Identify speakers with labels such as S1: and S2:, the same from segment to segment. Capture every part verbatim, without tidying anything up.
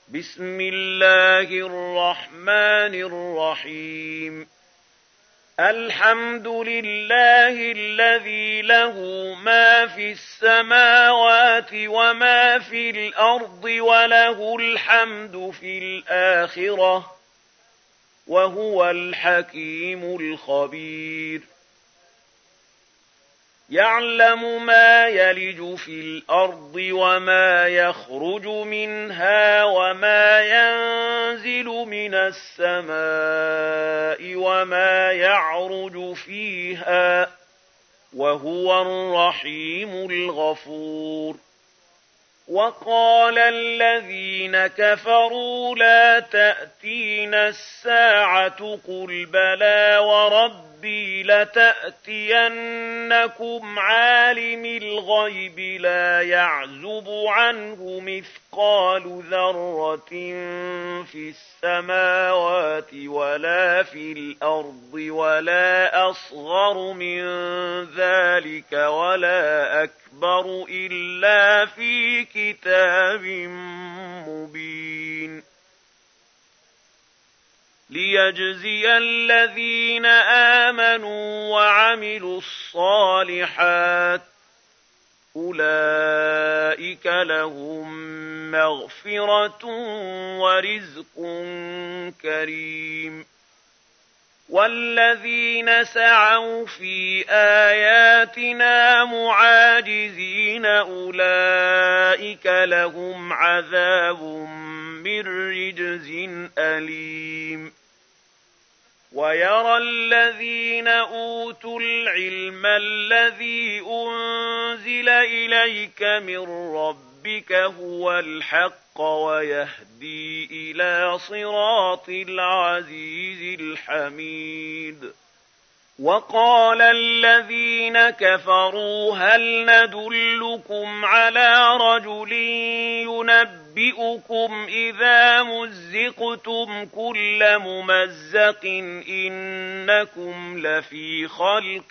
S1: بسم الله الرحمن الرحيم الحمد لله الذي له ما في السماوات وما في الأرض وله الحمد في الآخرة وهو الحكيم الخبير يعلم ما يلج في الأرض وما يخرج منها وما ينزل من السماء وما يعرج فيها وهو الرحيم الغفور وقال الذين كفروا لا تأتينا الساعة قل بلى وربي لتأتينكم عالم الغيب لا يعزب عنه مثقال ذرة في السماوات ولا في الأرض ولا أصغر من ذلك ولا أكبر إلا في كتاب مبين ليجزي الذين آمنوا وعملوا الصالحات أولئك لهم مغفرة ورزق كريم والذين سعوا في آياتنا معاجزين أولئك لهم عذاب من رجز أليم ويرى الذين أوتوا العلم الذي أنزل إليك من ربك هو الحق ويهدي إلى صراط العزيز الحميد وقال الذين كفروا هل ندلكم على رجل ينبئكم إذا مزقتم كل ممزق إنكم لفي خلق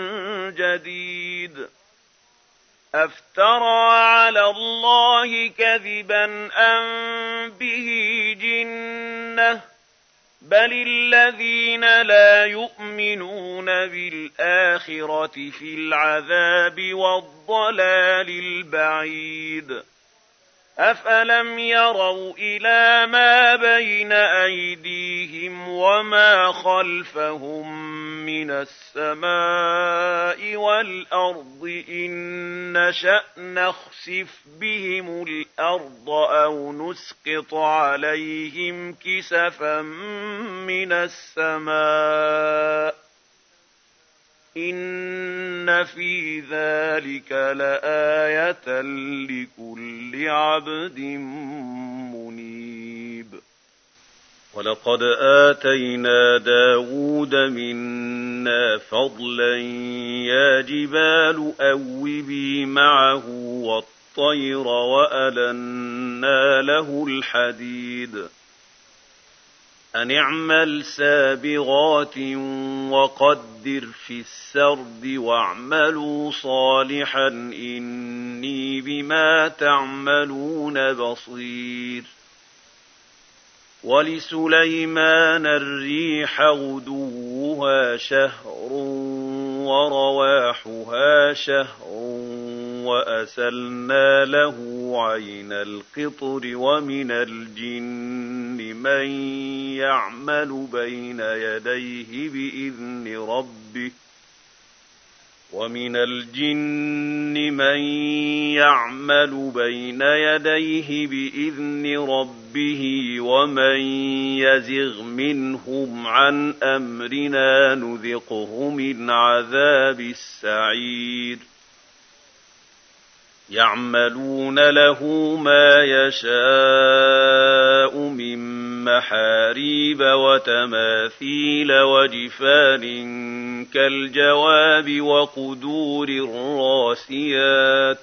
S1: جديد أفترى على الله كذبا أم به جنة بل الذين لا يؤمنون بالآخرة في العذاب والضلال البعيد أفلم يروا إلى ما بين أيديهم وما خلفهم من السماء والأرض إن نشأ نخسف بهم الأرض أو نسقط عليهم كسفا من السماء إن في ذلك لآية لكل عبد منيب ولقد آتينا داود منا فضلا يا جبال أوبي معه والطير وألنا له الحديد أن اعمل سابغات وقدر في السرد واعملوا صالحا إني بما تعملون بصير ولسليمان الريح غدوها شهر ورواحها شهر وأسلنا له عين القطر ومن الجن من يعمل بين يديه بإذن ربه ومن الجن من يعمل بين يديه بإذن ربه ومن يزغ منهم عن أمرنا نذقه من عذاب السعير يعملون له ما يشاء من محاريب وتماثيل وجفان كالجواب وقدور الراسيات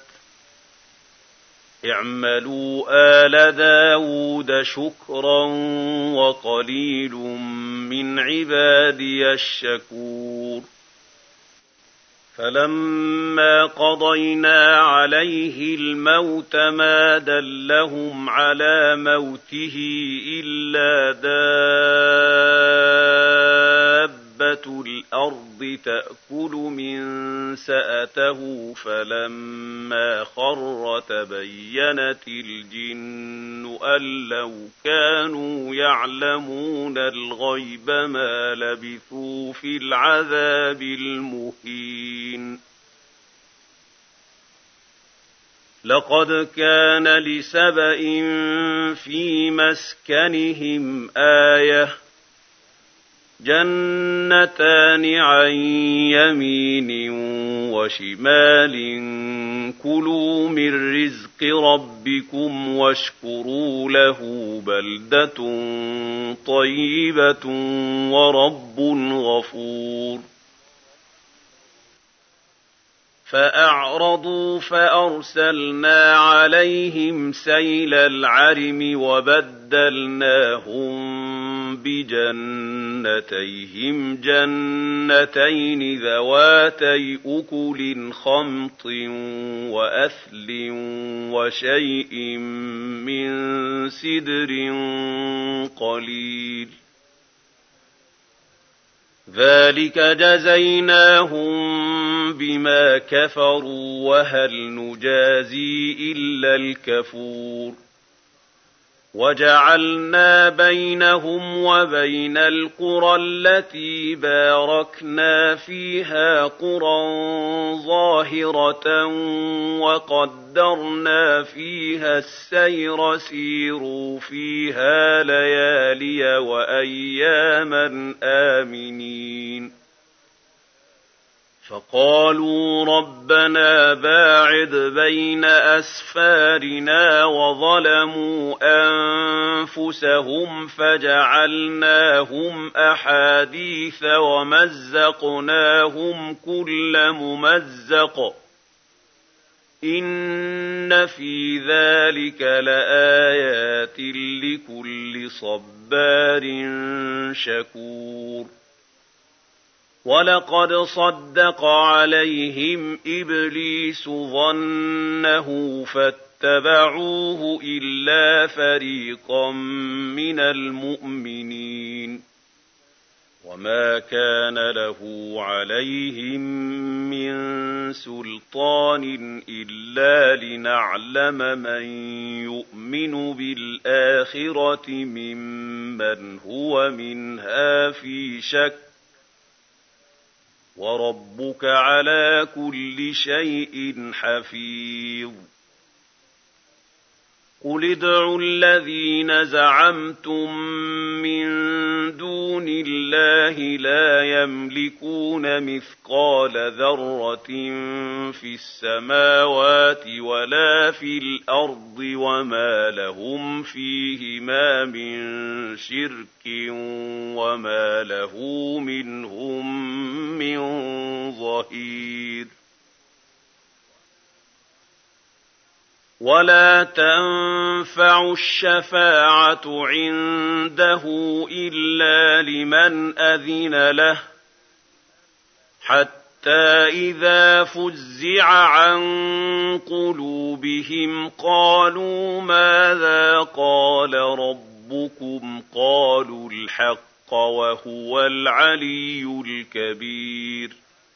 S1: اعملوا آل داود شكرا وقليل من عبادي الشكور فلما قضينا عليه الموت ما دلهم على موته إلا دابة الأرض تأكل من سأته فلما خر تبينت الجن أن لو كانوا يعلمون الغيب ما لبثوا في العذاب المهين. لقد كان لسبإ في مسكنهم آية جنتان عن يمين وشمال كلوا من رزق ربكم واشكروا له بلدة طيبة ورب غفور. فأعرضوا فأرسلنا عليهم سيل العرم وبدلناهم بجنتيهم جنتين ذواتي أكل خمط وأثل وشيء من سدر قليل ذلك جزيناهم بما كفروا وهل نجازي إلا الكفور. وجعلنا بينهم وبين القرى التي باركنا فيها قرى ظاهرة وقدرنا فيها السير سيروا فيها ليالي وأياما آمنين. فقالوا ربنا باعد بين أسفارنا وظلموا أنفسهم فجعلناهم أحاديث ومزقناهم كل ممزق إن في ذلك لآيات لكل صبار شكور. ولقد صدق عليهم إبليس ظنه فاتبعوه إلا فريقا من المؤمنين وما كان له عليهم من سلطان إلا لنعلم من يؤمن بالآخرة ممن هو منها في شك وربك على كل شيء حفيظ. قل ادعوا الذين زعمتم من دون الله لا يملكون مثقال ذرة في السماوات ولا في الأرض وما لهم فيهما من شرك وما له منهم من ظهير. ولا تنفع الشفاعة عنده إلا لمن أذن له حتى إذا فزع عن قلوبهم قالوا ماذا قال ربكم قالوا الحق وهو العلي الكبير.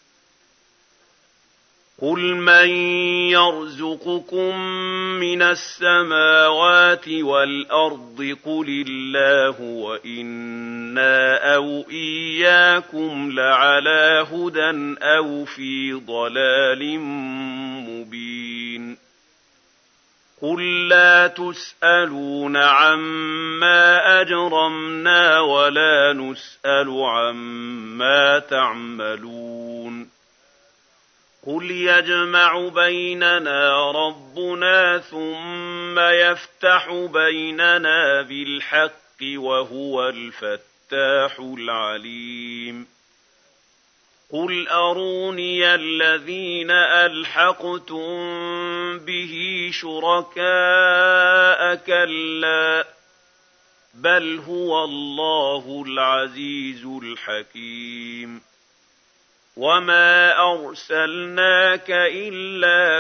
S1: قل من يرزقكم من السماوات والأرض قل الله وإنا أو إياكم لعلى هدى أو في ضلال مبين. قل لا تسألون عما أجرمنا ولا نسأل عما تعملون. قل يجمع بيننا ربنا ثم يفتح بيننا بالحق وهو الفتاح العليم. قل أروني الذين ألحقتم به شركاء كلا بل هو الله العزيز الحكيم. وما أرسلناك إلا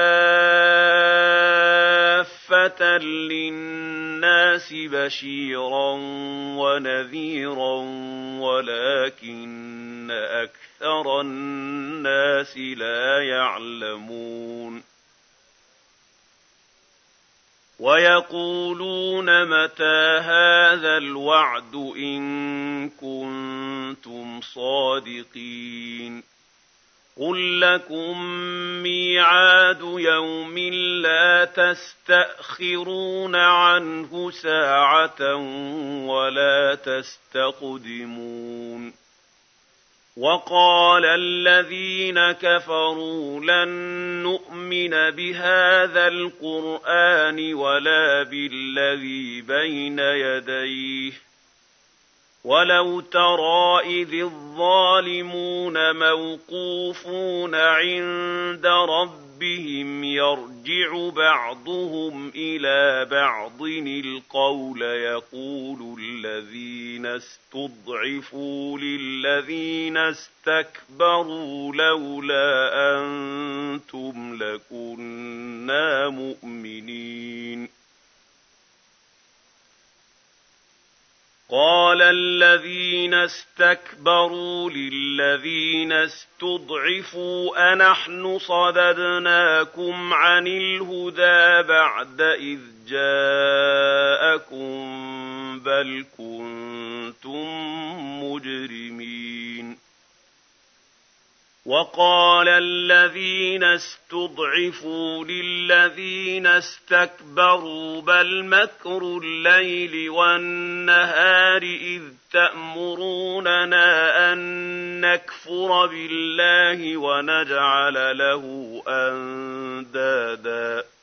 S1: كافة للناس بشيرا ونذيرا ولكن أكثر الناس لا يعلمون ويقولون متى هذا الوعد إن كنتم صادقين قل لكم ميعاد يوم لا تستأخرون عنه ساعة ولا تستقدمون وقال الذين كفروا لن نؤمن بهذا القرآن ولا بالذي بين يديه ولو ترى إذ الظالمون موقوفون عند ربهم يرجع بعضهم إلى بعض القول يقول الذين استضعفوا للذين استكبروا لولا أنتم لكنا مؤمنين قال الذين استكبروا للذين استضعفوا أنحن صددناكم عن الهدى بعد إذ جاءكم بل كنتم مجرمين وقال الذين استضعفوا للذين استكبروا بل مكر الليل والنهار إذ تأمروننا أن نكفر بالله ونجعل له أندادا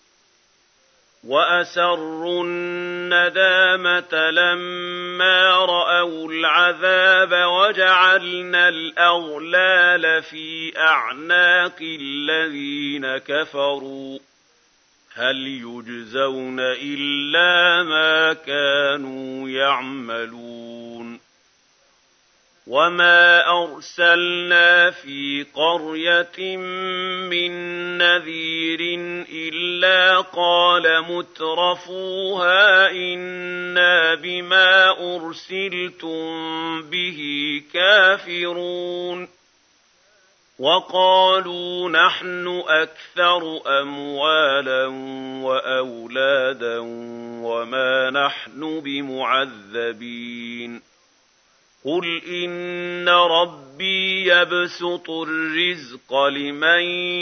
S1: وأسروا الندامة لما رأوا العذاب وجعلنا الأغلال في أعناق الذين كفروا هل يجزون إلا ما كانوا يعملون وما أرسلنا في قرية من نذير إلا قال مترفوها إنا بما أرسلتم به كافرون وقالوا نحن أكثر أموالا وأولادا وما نحن بمعذبين قل إن ربي يبسط الرزق لمن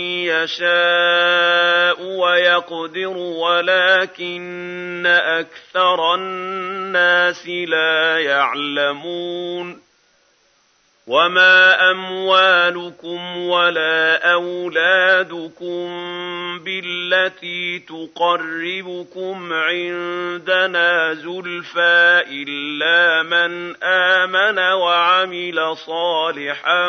S1: يشاء ويقدر ولكن أكثر الناس لا يعلمون وما أموالكم ولا أولادكم بالتي تقربكم عندنا زلفى إلا من آمن وعمل صالحا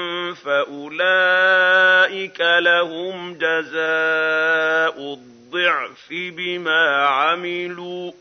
S1: فأولئك لهم جزاء الضعف بما عملوا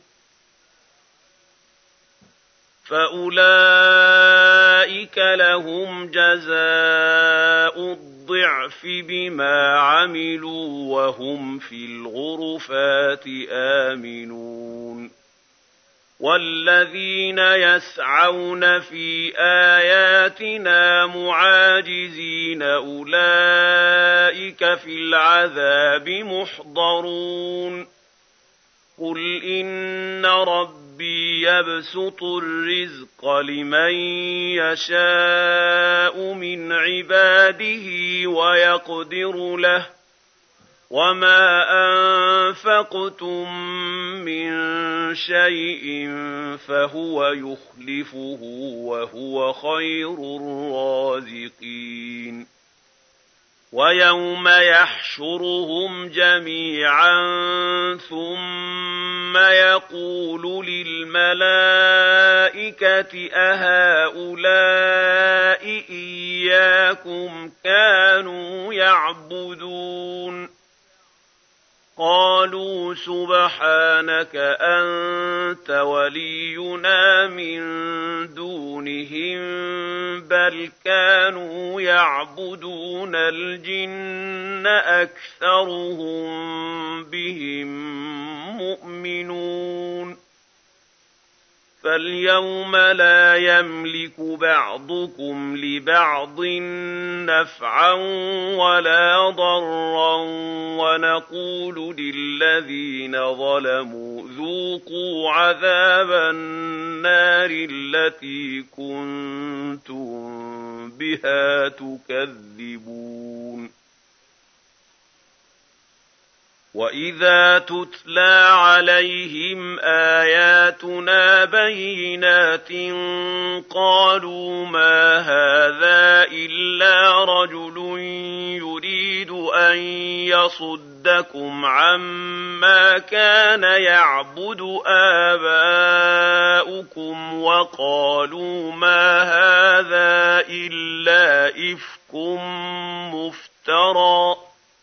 S1: فأولئك لهم جزاء الضعف بما عملوا وهم في الغرفات آمنون والذين يسعون في آياتنا معاجزين أولئك في العذاب محضرون قل إن ربي يبسط الرزق لمن يشاء من عباده ويقدر له وما أنفقتم من شيء فهو يخلفه وهو خير الرازقين ويوم يحشرهم جميعا ثم يقول للملائكة أهؤلاء إياكم كانوا يعبدون قالوا سبحانك أنت ولينا من دونهم بل كانوا يعبدون الجن أكثرهم بهم مؤمنون فاليوم لا يملك بعضكم لبعض نفعا ولا ضرا ونقول للذين ظلموا ذوقوا عذاب النار التي كنتم بها تكذبون وإذا تتلى عليهم آياتنا بينات قالوا ما هذا إلا رجل يريد أن يصدكم عما كان يعبد آباؤكم وقالوا ما هذا إلا إفك مفترى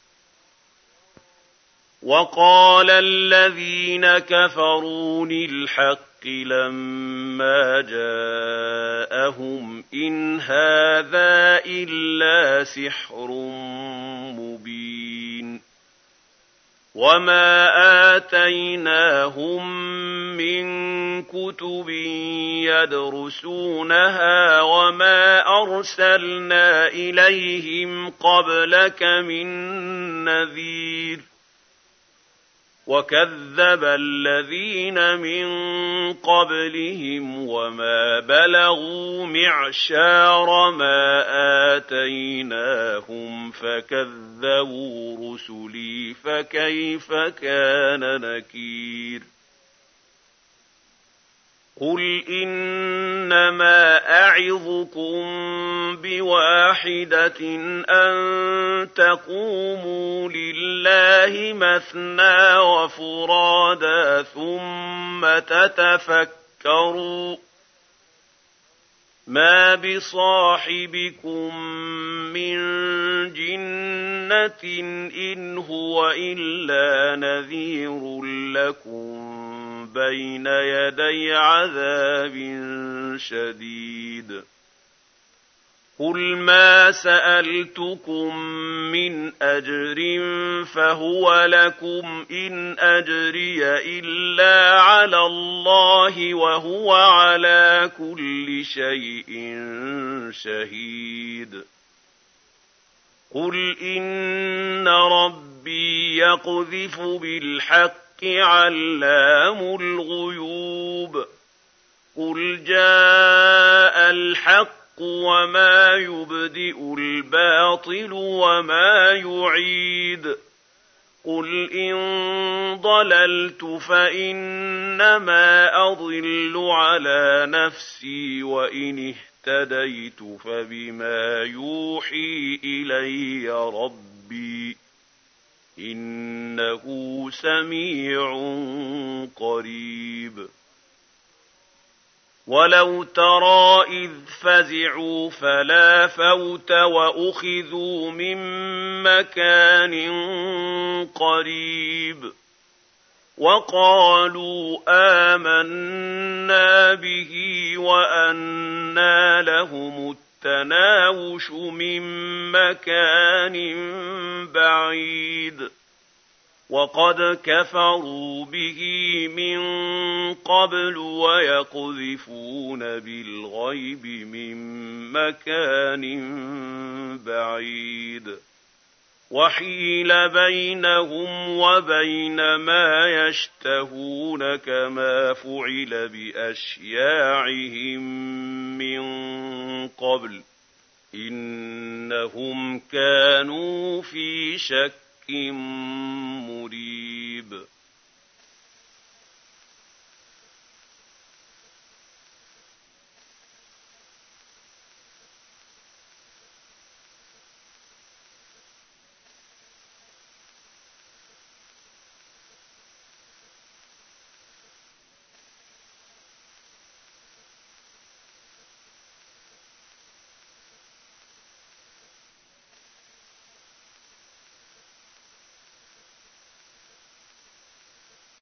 S1: وقال الذين كفروا للحق لما جاءهم إن هذا إلا سحر مبين وما آتيناهم من كتب يدرسونها وما أرسلنا إليهم قبلك من نذير وكذب الذين من قبلهم وما بلغوا معشار ما آتيناهم فكذبوا رسلي فكيف كان نكير قل إنما أعظكم بواحدة أن تقوموا لله مثنى وفرادا ثم تتفكروا ما بصاحبكم من جنة إن هو إلا نذير لكم بين يدي عذاب شديد قل ما سألتكم من أجر فهو لكم إن أجري إلا على الله وهو على كل شيء شهيد قل إن ربي يقذف بالحق علام الغيوب قل جاء الحق وما يبدئ الباطل وما يعيد قل إن ضللت فإنما أضل على نفسي وإن اهتديت فبما يوحي إلي ربي إنه سميع قريب ولو ترى إذ فزعوا فلا فوت وأخذوا من مكان قريب وقالوا آمنا به وأنى لهم التناوش من مكان بعيد وقد كفروا به من قبل ويقذفون بالغيب من مكان بعيد وحيل بينهم وبين ما يشتهون كما فعل بأشياعهم من قبل إنهم كانوا في شك مريب